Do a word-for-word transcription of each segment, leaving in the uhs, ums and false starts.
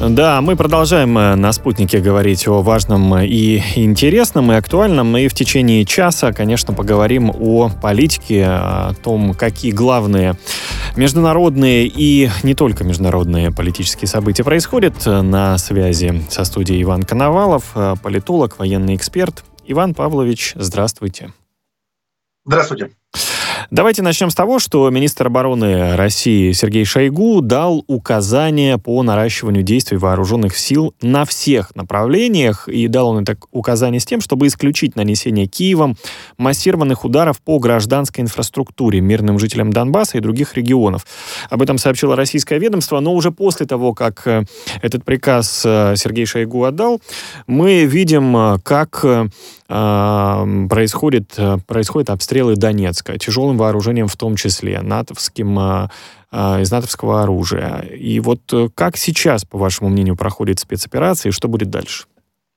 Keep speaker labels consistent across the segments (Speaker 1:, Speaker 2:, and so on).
Speaker 1: Да, мы продолжаем на «Спутнике» говорить о важном и интересном, и актуальном. И в течение часа, конечно, поговорим о политике, о том, какие главные международные и не только международные политические события происходят. На связи со студией Иван Коновалов, политолог, военный эксперт. Иван Павлович, здравствуйте.
Speaker 2: Здравствуйте.
Speaker 1: Давайте начнем с того, что министр обороны России Сергей Шойгу дал указания по наращиванию действий вооруженных сил на всех направлениях. И дал он это указание с тем, чтобы исключить нанесение Киевом массированных ударов по гражданской инфраструктуре, мирным жителям Донбасса и других регионов. Об этом сообщило российское ведомство, но уже после того, как этот приказ Сергей Шойгу отдал, мы видим, как происходит, происходят обстрелы Донецка тяжелым вооружением, в том числе натовским, из натовского оружия. И вот как сейчас, по вашему мнению, проходит спецоперация и что будет дальше?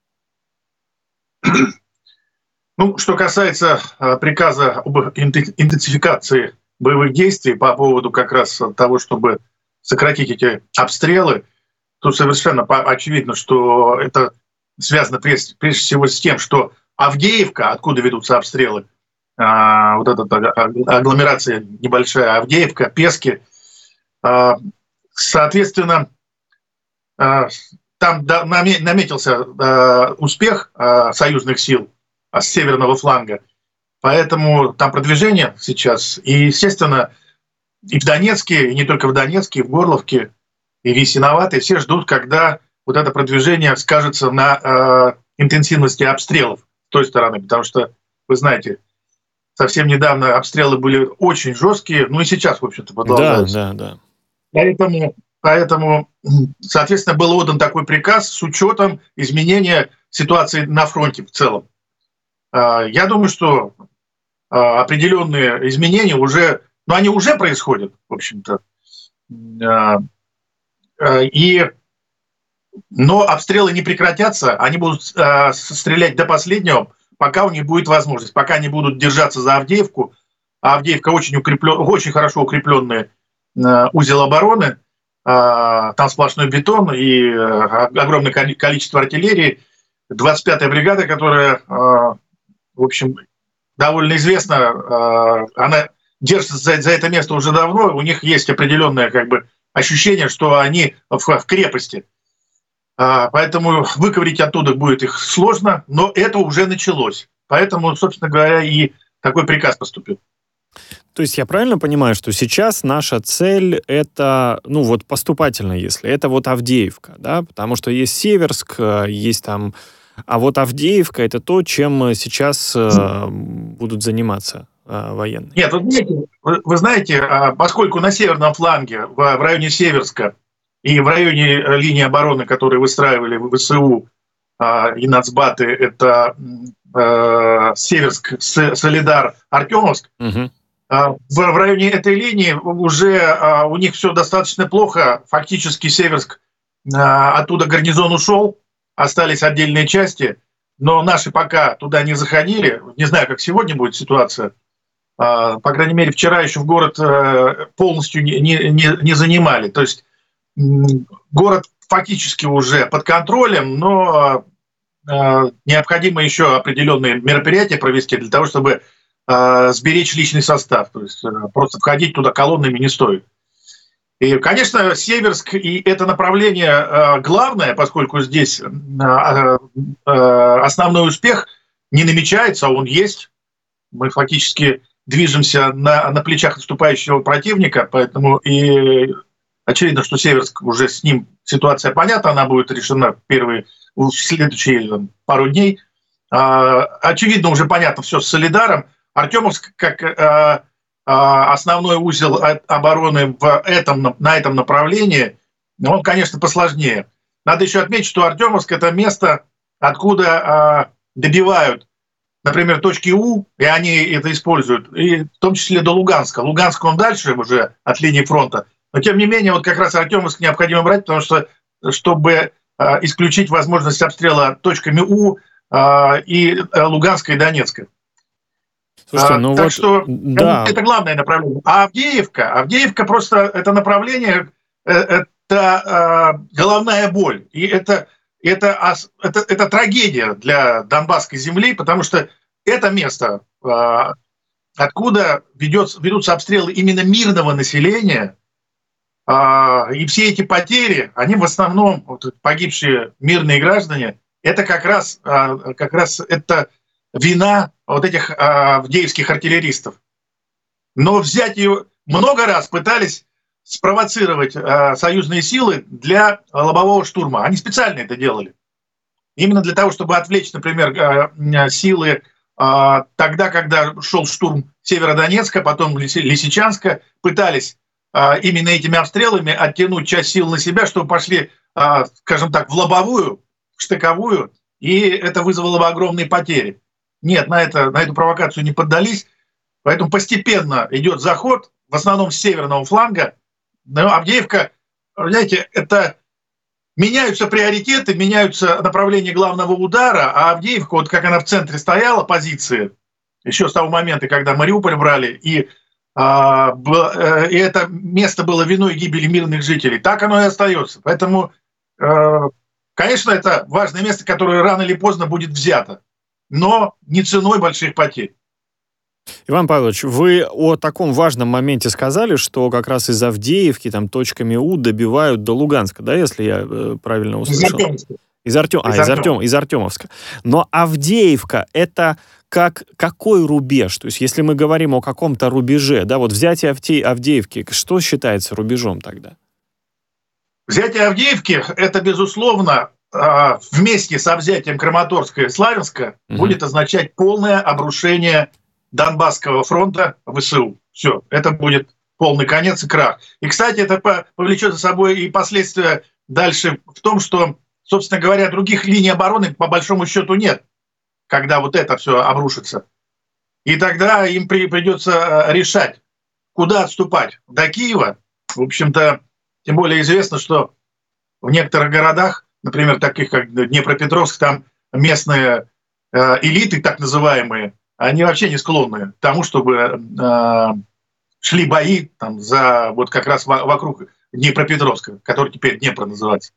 Speaker 2: Ну, что касается приказа об интенсификации боевых действий по поводу как раз того, чтобы сократить эти обстрелы, то совершенно очевидно, что это связано прежде, прежде всего с тем, что Авдеевка, откуда ведутся обстрелы, а, вот эта агломерация небольшая, Авдеевка, Пески, а, соответственно, а, там да, наметился а, успех а, союзных сил а, с северного фланга, поэтому там продвижение сейчас, и, естественно, и в Донецке, и не только в Донецке, и в Горловке, и в Ясиноватой все ждут, когда вот это продвижение скажется на а, интенсивности обстрелов с той стороны, потому что, вы знаете, совсем недавно обстрелы были очень жесткие, ну и сейчас, в общем-то, продолжаются.
Speaker 1: Да, да, да.
Speaker 2: Поэтому, поэтому, соответственно, был отдан такой приказ с учетом изменения ситуации на фронте в целом. Я думаю, что определенные изменения уже, ну, они уже происходят, в общем-то. И Но обстрелы не прекратятся, они будут э, стрелять до последнего, пока у них будет возможность, пока они будут держаться за Авдеевку. А Авдеевка очень, укреплен, очень хорошо укрепленный э, узел обороны, э, там сплошной бетон и э, огромное количество артиллерии. двадцать пятая бригада, которая, э, в общем, довольно известна, э, она держится за, за это место уже давно, у них есть определенное как бы ощущение, что они в, в крепости. Поэтому выковырить оттуда будет их сложно, но это уже началось. Поэтому, собственно говоря, и такой приказ поступил.
Speaker 1: То есть я правильно понимаю, что сейчас наша цель это, ну вот поступательно, если, это вот Авдеевка, да? Потому что есть Северск, есть там... А вот Авдеевка это то, чем сейчас э, будут заниматься э, военные.
Speaker 2: Нет, вот, вы, вы знаете, поскольку на северном фланге, в, в районе Северска, и в районе линии обороны, которые выстраивали ВСУ а, и нацбаты, это а, Северск, Солидар, Артемовск. Угу. А, в, в районе этой линии уже а, у них все достаточно плохо. Фактически Северск, а, оттуда гарнизон ушел, остались отдельные части, но наши пока туда не заходили. Не знаю, как сегодня будет ситуация. А, по крайней мере, вчера еще в город а, полностью не, не, не занимали. То есть город фактически уже под контролем, но э, необходимо еще определенные мероприятия провести для того, чтобы э, сберечь личный состав. То есть э, просто входить туда колоннами не стоит. И, конечно, Северск и это направление э, главное, поскольку здесь э, э, основной успех не намечается, а он есть. Мы фактически движемся на, на плечах отступающего противника, поэтому и очевидно, что Северск, уже с ним ситуация понятна, она будет решена в первые, в следующие там, пару дней. Очевидно, уже понятно все с Солидаром. Артемовск, как основной узел обороны в этом, на этом направлении, он, конечно, посложнее. Надо еще отметить, что Артемовск – это место, откуда добивают, например, точки У, и они это используют, и в том числе до Луганска. Луганск, он дальше уже от линии фронта. Но, тем не менее, вот как раз Артемовск необходимо брать, потому что, чтобы э, исключить возможность обстрела точками У э, и э, Луганска, и Донецка.
Speaker 1: Слушайте, ну
Speaker 2: так
Speaker 1: вот,
Speaker 2: что
Speaker 1: да.
Speaker 2: это главное направление. А Авдеевка, Авдеевка просто это направление, э, э, это э, головная боль. И это, это, это, это трагедия для Донбасской земли, потому что это место, э, откуда ведется, ведутся обстрелы именно мирного населения, э, и все эти потери, они в основном, вот, погибшие мирные граждане, это как раз, э, как раз это вина вот этих э, авдеевских артиллеристов. Но взять ее много раз пытались спровоцировать э, союзные силы для лобового штурма. Они специально это делали. Именно для того, чтобы отвлечь, например, э, силы э, тогда, когда шел штурм Северодонецка, потом Лисичанска, пытались э, именно этими обстрелами оттянуть часть сил на себя, чтобы пошли, э, скажем так, в лобовую, в штыковую, и это вызвало бы огромные потери. Нет, на, это, на эту провокацию не поддались, поэтому постепенно идет заход, в основном с северного фланга. Но Авдеевка, знаете, это меняются приоритеты, меняются направления главного удара, а Авдеевка, вот как она в центре стояла, позиции, еще с того момента, когда Мариуполь брали, и, а, и это место было виной гибели мирных жителей, так оно и остается. Поэтому, конечно, это важное место, которое рано или поздно будет взято, но не ценой больших потерь.
Speaker 1: Иван Павлович, вы о таком важном моменте сказали, что как раз из Авдеевки там точками У добивают до Луганска, да, если я э, правильно услышал? Из Артем... А, из, Артем... из Артемовска. Но Авдеевка — это как... какой рубеж? То есть если мы говорим о каком-то рубеже, да, вот взятие Авде... Авдеевки, что считается рубежом тогда?
Speaker 2: Взятие Авдеевки — это, безусловно, вместе со взятием Краматорска и Славянска угу. будет означать полное обрушение Донбасского фронта ВСУ. Все, это будет полный конец и крах. И, кстати, это повлечет за собой и последствия дальше в том, что, собственно говоря, других линий обороны по большому счету нет, когда вот это все обрушится. И тогда им при, придется решать, куда отступать. До Киева, в общем-то, тем более известно, что в некоторых городах, например, таких как Днепропетровск, там местные э, элиты, так называемые, они вообще не склонны к тому, чтобы э, шли бои там, за, вот как раз вокруг Днепропетровска, который теперь Днепр называется.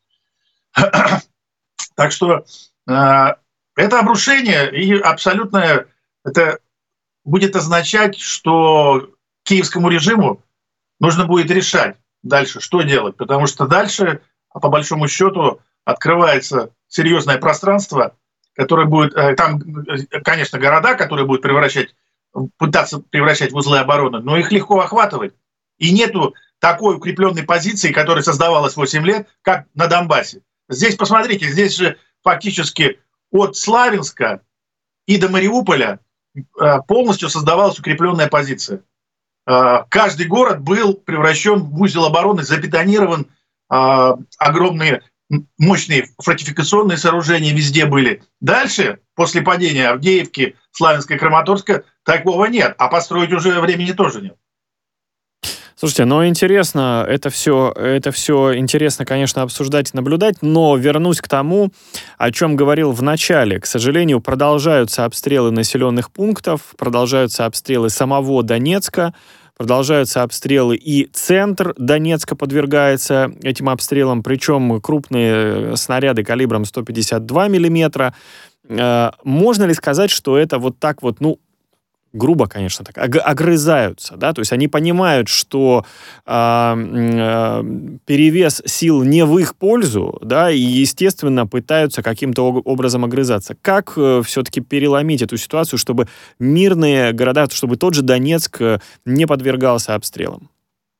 Speaker 2: Так что э, это обрушение и абсолютное, это будет означать, что киевскому режиму нужно будет решать дальше, что делать, потому что дальше, по большому счету, открывается серьезное пространство, которое будет, там, конечно, города, которые будут превращать, пытаться превращать в узлы обороны, но их легко охватывать. И нету такой укрепленной позиции, которая создавалась восемь лет, как на Донбассе. Здесь, посмотрите, здесь же фактически от Славянска и до Мариуполя полностью создавалась укрепленная позиция. Каждый город был превращен в узел обороны, забетонирован, огромные мощные фортификационные сооружения везде были. Дальше, после падения Авдеевки, Славянска и Краматорска, такого нет. А построить уже времени тоже нет.
Speaker 1: Слушайте, ну интересно, это все, это все интересно, конечно, обсуждать и наблюдать, но вернусь к тому, о чем говорил в начале. К сожалению, продолжаются обстрелы населенных пунктов, продолжаются обстрелы самого Донецка, продолжаются обстрелы, и центр Донецка подвергается этим обстрелам, причем крупные снаряды калибром сто пятьдесят два миллиметра. Можно ли сказать, что это вот так вот, ну, грубо, конечно, так, огрызаются, да, то есть они понимают, что э, э, перевес сил не в их пользу, да, и, естественно, пытаются каким-то образом огрызаться. Как э, все-таки переломить эту ситуацию, чтобы мирные города, чтобы тот же Донецк не подвергался обстрелам?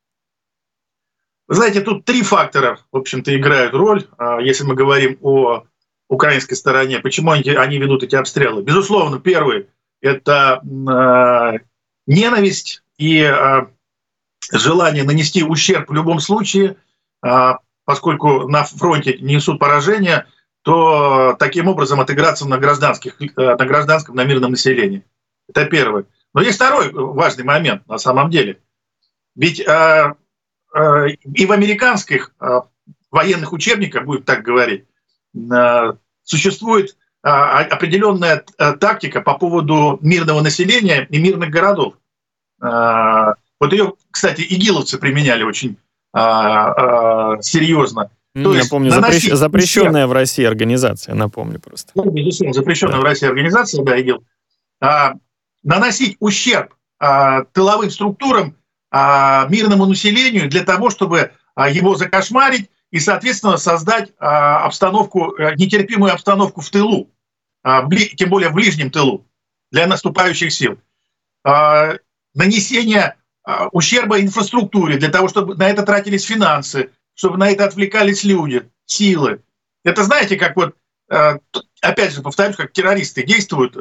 Speaker 2: Вы знаете, тут три фактора, в общем-то, играют роль, если мы говорим о украинской стороне. Почему они, они ведут эти обстрелы? Безусловно, первый — это э, ненависть и э, желание нанести ущерб в любом случае, э, поскольку на фронте несут поражение, то таким образом отыграться на, гражданских, э, на гражданском, на мирном населении. Это первое. Но есть второй важный момент на самом деле. Ведь э, э, и в американских э, военных учебниках, будем так говорить, э, существует определенная тактика по поводу мирного населения и мирных городов. Вот ее, кстати, игиловцы применяли очень а, а, серьезно.
Speaker 1: То Я помню, запрещ... запрещенная ущерб. В России организация, напомню просто.
Speaker 2: Ну, безусловно, запрещенная да. в России организация, да, ИГИЛ. А, наносить ущерб а, тыловым структурам, а, мирному населению для того, чтобы а, его закошмарить и, соответственно, создать а, обстановку, нетерпимую обстановку в тылу, а, бли... тем более в ближнем тылу, для наступающих сил. А, нанесение а, ущерба инфраструктуре для того, чтобы на это тратились финансы, чтобы на это отвлекались люди, силы. Это знаете, как вот, опять же, повторюсь, как террористы действуют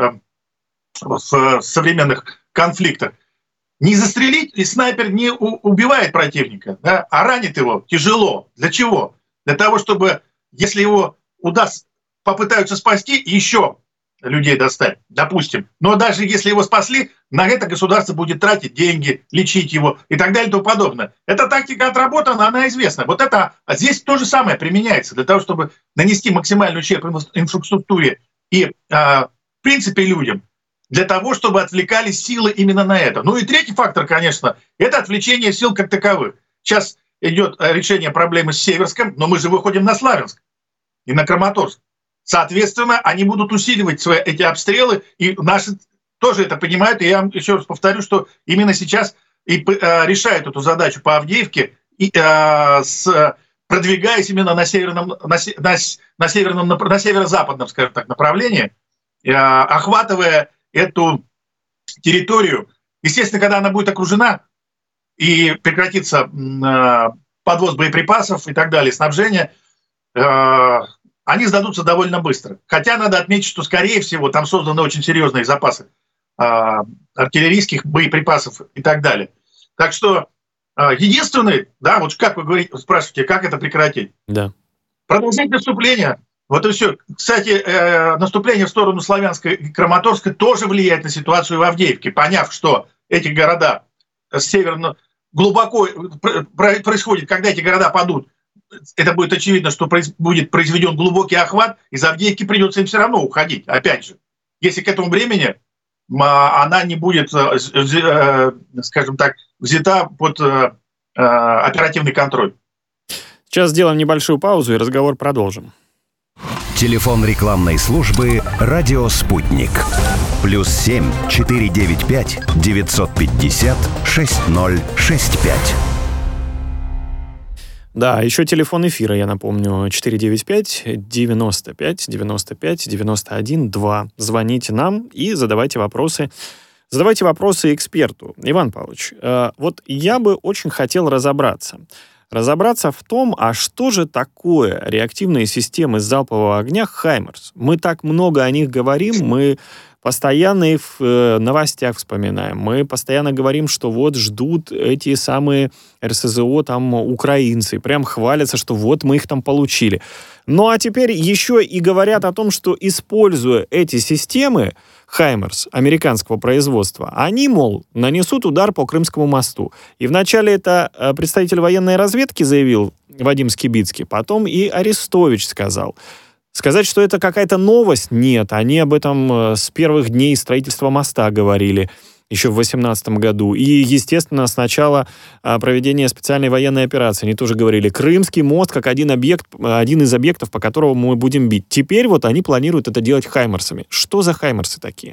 Speaker 2: в современных конфликтах. Не застрелить, и снайпер не убивает противника, да, а ранит его тяжело. Для чего? Для того, чтобы, если его удастся, попытаются спасти, еще людей достать, допустим. Но даже если его спасли, на это государство будет тратить деньги, лечить его и так далее и тому подобное. Эта тактика отработана, она известна. Вот это а здесь то же самое применяется для того, чтобы нанести максимальный ущерб инфраструктуре и, а, в принципе, людям, для того, чтобы отвлекались силы именно на это. Ну и третий фактор, конечно, это отвлечение сил как таковых. Сейчас идет решение проблемы с Северском, но мы же выходим на Славянск и на Краматорск. Соответственно, они будут усиливать свои, эти обстрелы, и наши тоже это понимают. И я вам еще раз повторю, что именно сейчас и э, решают эту задачу по Авдеевке, и, э, с, продвигаясь именно на северном, на, на, на северном, на северо-западном, скажем так, направлении, э, охватывая эту территорию. Естественно, когда она будет окружена и прекратится э, подвоз боеприпасов и так далее, снабжение, э, они сдадутся довольно быстро. Хотя надо отметить, что, скорее всего, там созданы очень серьезные запасы э, артиллерийских боеприпасов и так далее. Так что э, единственный, да, вот как вы говорите, спрашиваете, как это прекратить?
Speaker 1: Да.
Speaker 2: Продолжать наступление. Вот и все. Кстати, э, наступление в сторону Славянска и Краматорска тоже влияет на ситуацию в Авдеевке, поняв, что эти города с северно глубоко происходит, когда эти города падут, это будет очевидно, что будет произведен глубокий охват, из Авдеевки придется им все равно уходить, опять же. Если к этому времени она не будет, скажем так, взята под оперативный контроль.
Speaker 1: Сейчас сделаем небольшую паузу и разговор продолжим.
Speaker 3: Телефон рекламной службы «Радио Спутник». Плюс семь четыре девять пять девятьсот пятьдесят шесть ноль шесть пять.
Speaker 1: Да, еще телефон эфира, я напомню, четыре девять пять девяносто пять девяносто пять девяносто один два. Звоните нам и задавайте вопросы. Задавайте вопросы эксперту. Иван Павлович, э, вот я бы очень хотел разобраться. Разобраться в том, а что же такое реактивные системы залпового огня «Хаймерс». Мы так много о них говорим, мы постоянно их в э, новостях вспоминаем. Мы постоянно говорим, что вот ждут эти самые эр эс зэ о там украинцы. Прям хвалятся, что вот мы их там получили. Ну а теперь еще и говорят о том, что используя эти системы «Хаймерс» американского производства, они, мол, нанесут удар по Крымскому мосту. И вначале это представитель военной разведки заявил Вадим Скибицкий, потом и Арестович сказал. Сказать, что это какая-то новость, нет. Они об этом с первых дней строительства моста говорили еще в две тысячи восемнадцатом году. И, естественно, с начала проведения специальной военной операции они тоже говорили, Крымский мост как один объект, один из объектов, по которому мы будем бить. Теперь вот они планируют это делать «Хаймерсами». Что за «Хаймерсы» такие?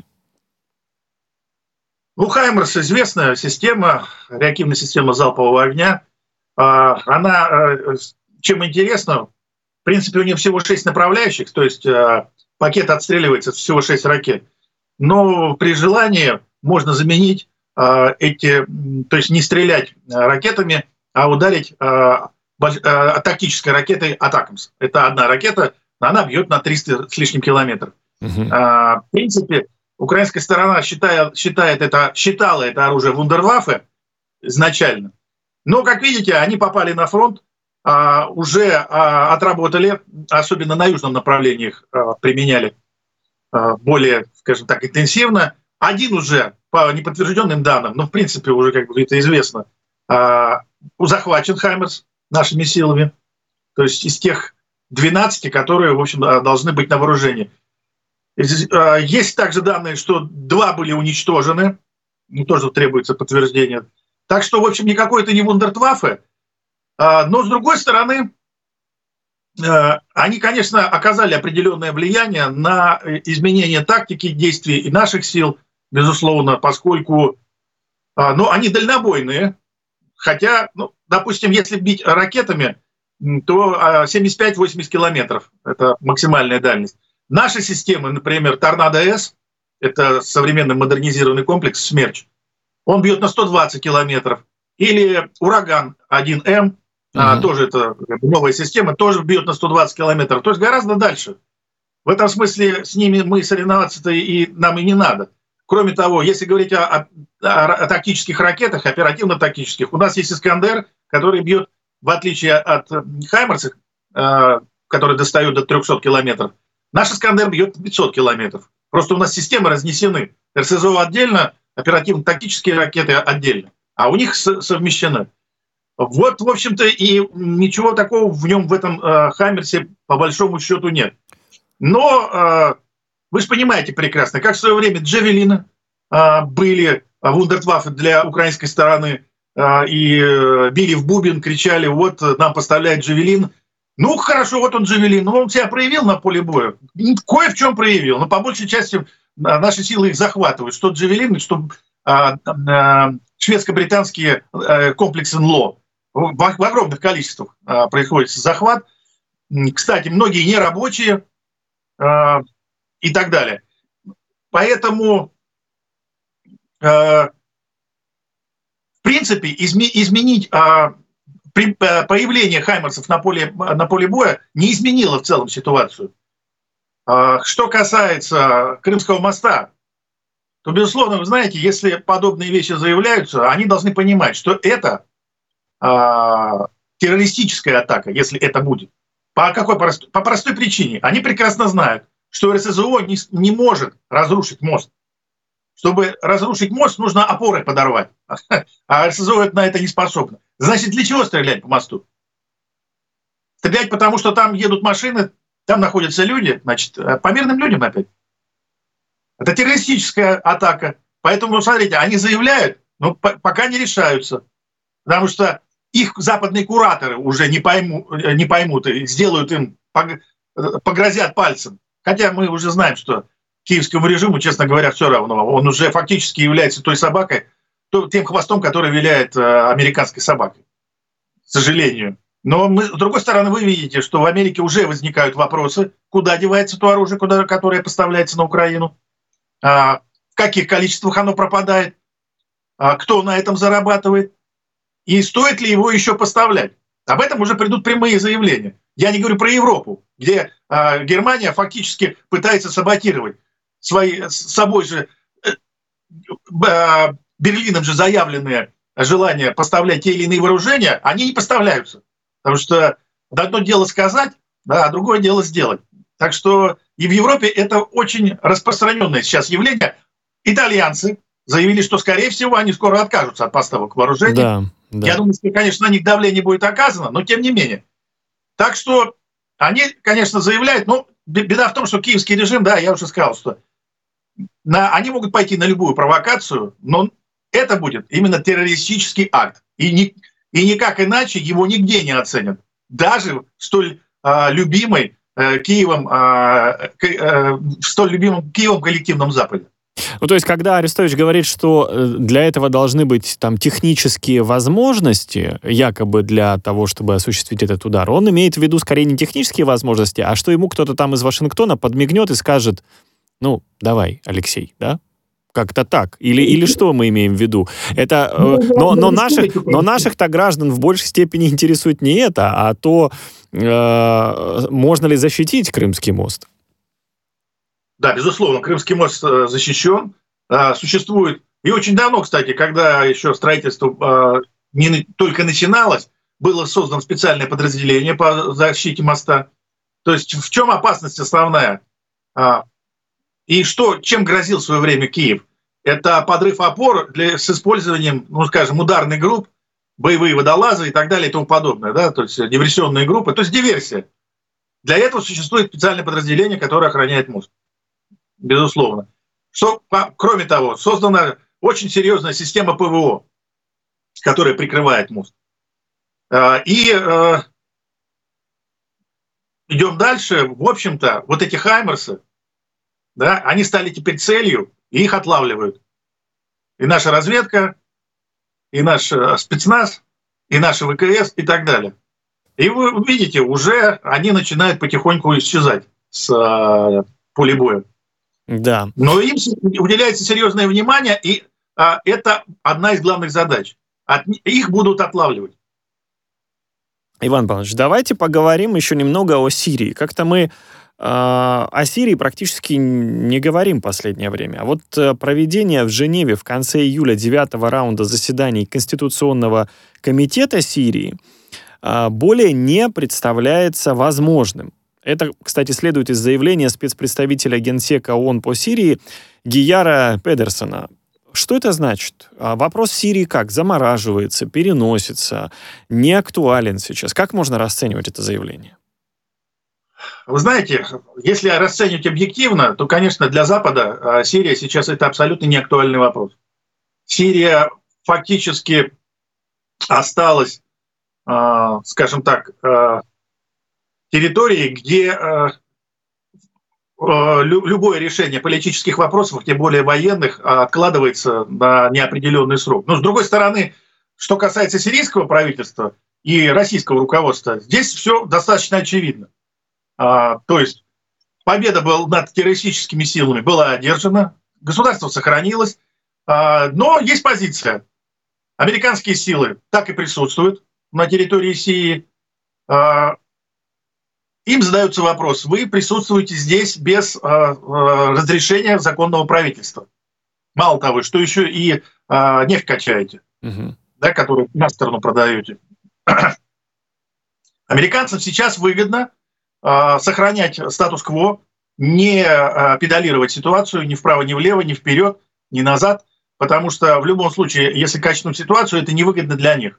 Speaker 2: Ну, «Хаймерс» — известная система, реактивная система залпового огня. Она, чем интересна, в принципе, у нее всего шесть направляющих, то есть э, пакет отстреливается всего шесть ракет. Но при желании можно заменить э, эти, то есть не стрелять ракетами, а ударить э, э, тактической ракетой «Атакамс». Это одна ракета, она бьет на триста с лишним километров. Uh-huh. Э, в принципе, украинская сторона считает, считает это, считала это оружие вундерваффе изначально. Но, как видите, они попали на фронт, Uh, уже uh, отработали, особенно на южном направлении их uh, применяли uh, более, скажем так, интенсивно. Один уже, по неподтвержденным данным, но в принципе уже, как бы это известно, uh, захвачен «Хаймерс» нашими силами. То есть из тех двенадцати, которые, в общем, должны быть на вооружении. Uh, есть также данные, что два были уничтожены, тоже требуется подтверждение. Так что, в общем, никакой это не вундерваффе. Но, с другой стороны, они, конечно, оказали определенное влияние на изменение тактики действий и наших сил, безусловно, поскольку ну, они дальнобойные, хотя, ну, допустим, если бить ракетами, то семьдесят пять - восемьдесят километров – это максимальная дальность. Наши системы, например, Торнадо-С, это современный модернизированный комплекс «Смерч», он бьет на сто двадцать километров. Или Ураган один М, uh-huh. а, тоже это новая система, тоже бьет на сто двадцать километров, то есть гораздо дальше. В этом смысле с ними мы соревноваться-то и нам и не надо. Кроме того, если говорить о, о, о тактических ракетах, оперативно-тактических, у нас есть «Искандер», который бьет, в отличие от «Хаймерсов», э, который достает до трехсот километров, наш «Искандер» бьет пятьсот километров. Просто у нас системы разнесены. эр эс зэ о отдельно, оперативно-тактические ракеты отдельно, а у них совмещены. Вот, в общем-то, и ничего такого в нем, в этом э, «Хаймерсе», по большому счету, нет. Но э, вы же понимаете прекрасно, как в свое время «Джавелины» э, были вундерваффе для украинской стороны, э, и э, били в бубен, кричали: вот нам поставляет «Джавелин». Ну, хорошо, вот он «Джавелин», но он себя проявил на поле боя. Кое в чем проявил, но по большей части наши силы их захватывают. Что «Джавелин», что э, э, шведско-британские э, комплексы эн-эл-о. В, в огромных количествах э, происходит захват. Кстати, многие нерабочие э, и так далее. Поэтому, э, в принципе, изме, изменить э, при, э, появление «Хаймерсов» на поле, на поле боя не изменило в целом ситуацию. Э, что касается Крымского моста, то, безусловно, вы знаете, если подобные вещи заявляются, они должны понимать, что это э, террористическая атака, если это будет. По какой простой? По простой причине. Они прекрасно знают, что эр эс зэ о не, не может разрушить мост. Чтобы разрушить мост, нужно опоры подорвать. А эр эс зэ о на это не способно. Значит, для чего стрелять по мосту? Стрелять потому, что там едут машины, там находятся люди, значит, по мирным людям опять. Это террористическая атака. Поэтому, смотрите, они заявляют, но пока не решаются. Потому что их западные кураторы уже не, пойму, не поймут и сделают им, погрозят пальцем. Хотя мы уже знаем, что киевскому режиму, честно говоря, все равно. Он уже фактически является той собакой, тем хвостом, который виляет американской собакой. К сожалению. Но мы, с другой стороны, вы видите, что в Америке уже возникают вопросы, куда девается то оружие, куда, которое поставляется на Украину, в каких количествах оно пропадает, кто на этом зарабатывает, и стоит ли его еще поставлять. Об этом уже придут прямые заявления. Я не говорю про Европу, где э, Германия фактически пытается саботировать свои, с собой же, э, э, Берлином же заявленные желания поставлять те или иные вооружения, они не поставляются. Потому что одно дело сказать, да, а другое дело сделать. Так что и в Европе это очень распространенное сейчас явление. Итальянцы заявили, что, скорее всего, они скоро откажутся от поставок вооружений. Да, да. Я думаю, что, конечно, на них давление будет оказано, но тем не менее. Так что они, конечно, заявляют, но беда в том, что киевский режим, да, я уже сказал, что на, они могут пойти на любую провокацию, но это будет именно террористический акт. И, ни, и никак иначе его нигде не оценят. Даже в столь э, любимой э, Киевом, э, э, в столь любимом Киевом коллективном Западе.
Speaker 1: Ну, то есть, когда Арестович говорит, что для этого должны быть там технические возможности, якобы для того, чтобы осуществить этот удар, он имеет в виду скорее не технические возможности, а что ему кто-то там из Вашингтона подмигнет и скажет: ну, давай, Алексей, да? Как-то так. Или, или что мы имеем в виду? Это, э, но, но, наших, но наших-то граждан в большей степени интересует не это, а то, э, можно ли защитить Крымский мост.
Speaker 2: Да, безусловно, Крымский мост защищен, существует. И очень давно, кстати, когда еще строительство не только начиналось, было создано специальное подразделение по защите моста. То есть в чем опасность основная? И что, чем грозил в свое время Киев? Это подрыв опор для, с использованием, ну, скажем, ударных групп, боевые водолазы и так далее и тому подобное. Да? То есть диверсионные группы, то есть диверсия. Для этого существует специальное подразделение, которое охраняет мост. Безусловно. Что, кроме того, создана очень серьезная система ПВО, которая прикрывает мост. И идем дальше. В общем-то, вот эти «Хаймерсы», да, они стали теперь целью, и их отлавливают. И наша разведка, и наш спецназ, и наши ВКС, и так далее. И вы видите, уже они начинают потихоньку исчезать с э, поля боя.
Speaker 1: Да.
Speaker 2: Но им уделяется серьезное внимание, и э, это одна из главных задач. От, их будут отлавливать.
Speaker 1: Иван Павлович, давайте поговорим еще немного о Сирии. Как-то мы э, о Сирии практически не говорим в последнее время. А вот э, проведение в Женеве в конце июля девятого раунда заседаний Конституционного комитета Сирии более не представляется возможным. Это, кстати, следует из заявления спецпредставителя Генсека ООН по Сирии Гияра Педерсона. Что это значит? Вопрос Сирии как? Замораживается, переносится, не актуален сейчас. Как можно расценивать это заявление?
Speaker 2: Вы знаете, если расценивать объективно, то, конечно, для Запада Сирия сейчас это абсолютно не актуальный вопрос. Сирия фактически осталась, скажем так, территории, где любое решение политических вопросов, тем более военных, откладывается на неопределенный срок. Но, с другой стороны, что касается сирийского правительства и российского руководства, здесь все достаточно очевидно. То есть победа была над террористическими силами была одержана, государство сохранилось, но есть позиция. Американские силы так и присутствуют на территории Сирии. Им задается вопрос: вы присутствуете здесь без разрешения законного правительства. Мало того, что еще и нефть качаете, угу. да, которую на сторону продаете. Американцам сейчас выгодно сохранять статус-кво, не педалировать ситуацию ни вправо, ни влево, ни вперед, ни назад, потому что в любом случае, если качнуть ситуацию, это невыгодно для них.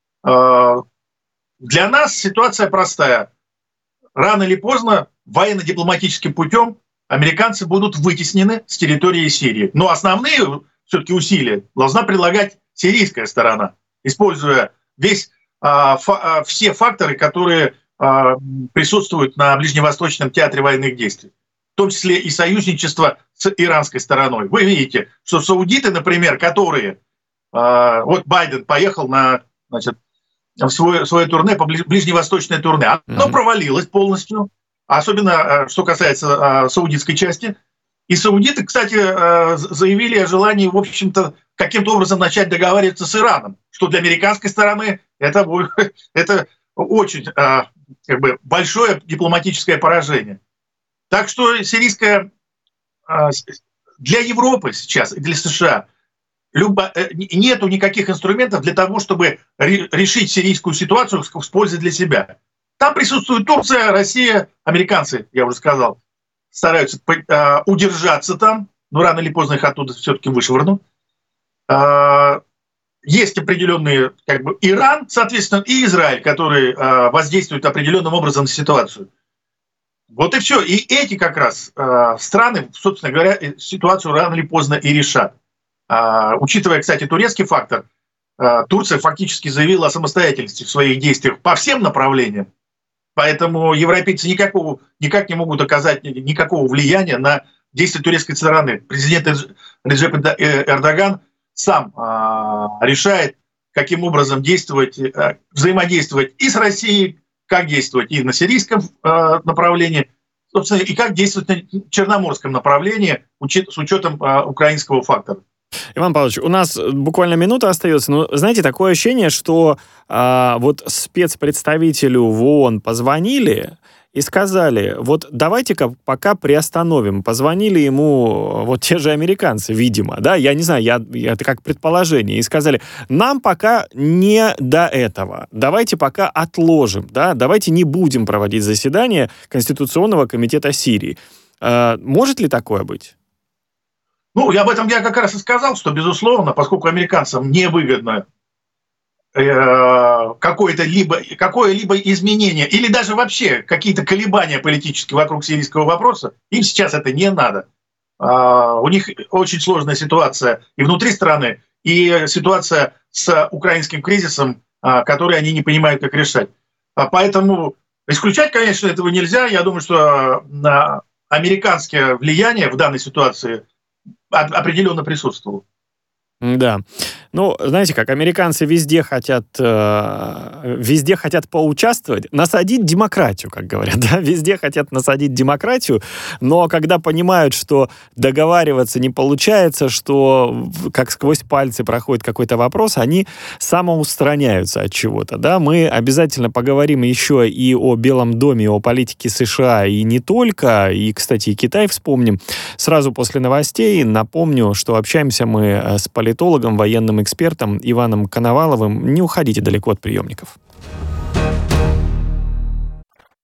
Speaker 2: Для нас ситуация простая. Рано или поздно военно-дипломатическим путем американцы будут вытеснены с территории Сирии. Но основные все-таки усилия должна прилагать сирийская сторона, используя весь, а, фа, все факторы, которые а, присутствуют на Ближневосточном театре военных действий, в том числе и союзничество с иранской стороной. Вы видите, что саудиты, например, которые... А, вот Байден поехал на... Значит, в свое, свое турне, по ближневосточное турне. Оно mm-hmm. провалилось полностью, особенно что касается саудитской части. И саудиты, кстати, заявили о желании, в общем-то, каким-то образом начать договариваться с Ираном, что для американской стороны это, это очень как бы, большое дипломатическое поражение. Так что сирийская... Для Европы сейчас и для США Любо... нету никаких инструментов для того, чтобы решить сирийскую ситуацию с пользой для себя. Там присутствует Турция, Россия, американцы, я уже сказал, стараются удержаться там, но рано или поздно их оттуда все-таки вышвырнут. Есть определенные, как бы, Иран, соответственно, и Израиль, которые воздействуют определенным образом на ситуацию. Вот и все. И эти как раз страны, собственно говоря, ситуацию рано или поздно и решат. Uh, учитывая, кстати, турецкий фактор, uh, Турция фактически заявила о самостоятельности в своих действиях по всем направлениям, поэтому европейцы никакого, никак не могут оказать никакого влияния на действия турецкой стороны. Президент Реджеп Эрдоган сам uh, решает, каким образом действовать, uh, взаимодействовать и с Россией, как действовать и на сирийском uh, направлении, собственно, и как действовать на черноморском направлении с учетом uh, украинского фактора.
Speaker 1: Иван Павлович, у нас буквально минута остается, но, знаете, такое ощущение, что а, вот спецпредставителю в ООН позвонили и сказали: вот давайте-ка пока приостановим. Позвонили ему вот те же американцы, видимо, да, я не знаю, я, это как предположение, и сказали: нам пока не до этого, давайте пока отложим, да, давайте не будем проводить заседание Конституционного комитета Сирии. А, может ли такое быть?
Speaker 2: Ну, я об этом я как раз и сказал, что, безусловно, поскольку американцам невыгодно э, какое-то либо, какое-либо изменение или даже вообще какие-то колебания политические вокруг сирийского вопроса, им сейчас это не надо. Э, у них очень сложная ситуация и внутри страны, и ситуация с украинским кризисом которые они не понимают, как решать. Поэтому исключать, конечно, этого нельзя. Я думаю, что американское влияние в данной ситуации определенно присутствовало.
Speaker 1: Да. Ну, знаете как, американцы везде хотят, э, везде хотят поучаствовать, насадить демократию, как говорят, да, везде хотят насадить демократию, но когда понимают, что договариваться не получается, что как сквозь пальцы проходит какой-то вопрос, они самоустраняются от чего-то, да. Мы обязательно поговорим еще и о Белом доме, о политике США, и не только, и, кстати, и Китай вспомним. Сразу после новостей напомню, что общаемся мы с политологом, военным экспертом Иваном Коноваловым. Не уходите далеко от приемников.